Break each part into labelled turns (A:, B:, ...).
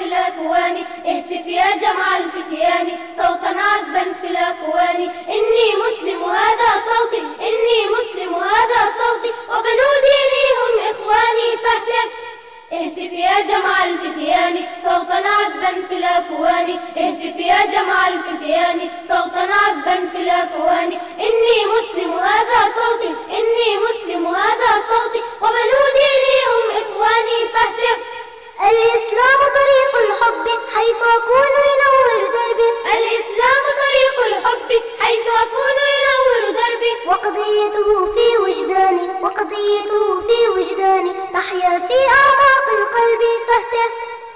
A: في الأكوان. اهتف يا جمع الفتيان صوتا عذبا في الأكوان. إني مسلم هذا صوتي، إني مسلم هذا صوتي، وبنو ديني هم إخواني فاهتف. اهتف يا جمع الفتيان صوتا عذبا في الأكوان. اهتف يا جمع الفتيان صوتا عذبا في الأكوان. إني مسلم هذا صوتي، إني مسلم هذا صوتي، وبنو ديني هم إخواني فاهتف.
B: الإسلام طريق الحب حيث أكون ينور دربي.
A: الإسلام طريق الحب حيث أكون ينور دربي.
B: وقضيته في وجداني، وقضيته في وجداني، تحيا في أعماق القلب فاهتف.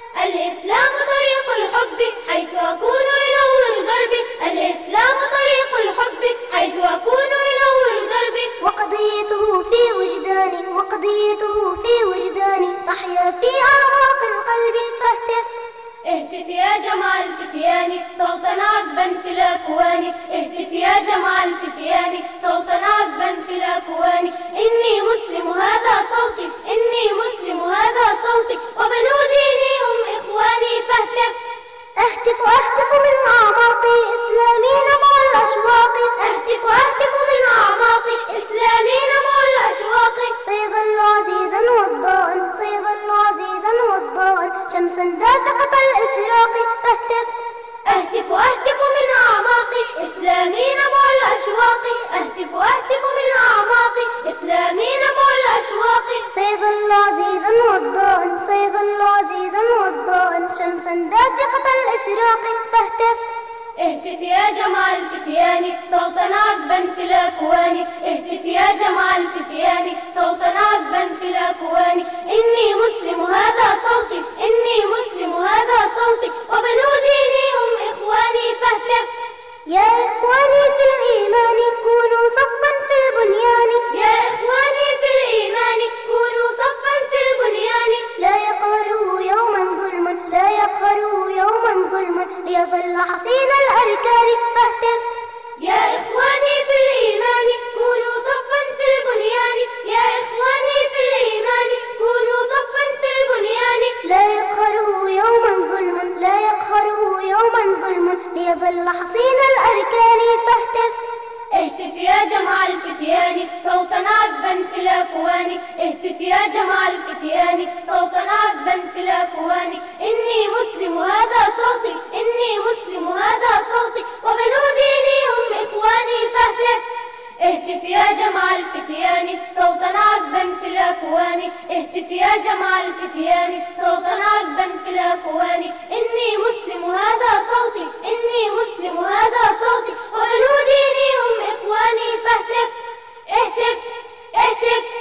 A: الإسلام طريق الحب حيث أكون ينور دربي. الإسلام طريق الحب حيث أكون ينور دربي.
B: وقضيته في وجداني، وقضيته في وجداني، تحيا في أعماق القلب فاهتف.
A: اهتف يا جمع الفتيان صوتا عذبا في الأكوان. اهتف يا جمع الفتيان صوتا عذبا في الأكوان. إني مسلم هذا صوتي، إني مسلم هذا صوتي، وبنو ديني هم إخواني فاهتف.
B: أهتف أهتف من أعماقي إسلامي نبع الأشواق.
A: أهتف أهتف من أعماقي إسلامي نبع الأشواق.
B: سيظل عزيزا وضاء، سيظل عزيزا وضاء، شمسا دافقة الإشراق فاهتف.
A: أهتف أهتف من أعماقي إسلامي نبع الأشواق. أهتف أهتف من أعماقي إسلامي نبع الأشواق.
B: سيظل عزيزا وضاء، سيظل عزيزا وضاء، شمسا دافقة الإشراق فاهتف.
A: اهتف يا جمع الفتيان صوتا عذبا في الأكوان. اهتف يا جمع الفتيان صوتا عذبا في الأكوان. إني مسلم هذا صوتي، إني مسلم هذا صوتي، وبنو ديني هم إخواني فاهتف.
B: يا إخواني في الإيمان كونوا صفا في البنيان.
A: يا إخواني في الإيمان كونوا صفا في البنيان.
B: لا يقهروا يوما ظلما، لا يقهروا يوما ظلما، ليظل حصين الأركان فاهتف.
A: يا إخواني في الإيمان كونوا صفا في البنيان. يا إخواني في الإيمان كونوا صفا في البنيان.
B: لا يقهروا يوما ظلما، لا يقهروا يوما ظلما، ليظل حصين الأركان فاهتف.
A: اهتف يا جمع الفتيان صوتا عذبا في الأكوان. اهتف يا جمع الفتيان صوتا عذبا في الأكوان. إني مسلم هذا صوتي، إني مسلم هذا صوتي، وبنو ديني هم إخواني فاهتف. اهتف يا جمع الفتيان صوتا عذبا في الأكوان. اهتف يا جمع الفتيان صوتا عذبا في الأكوان. إني مسلم هذا صوتي، إني مسلم هذا صوتي، وبنو ديني هم إخواني فاهتف. اهتف اهتف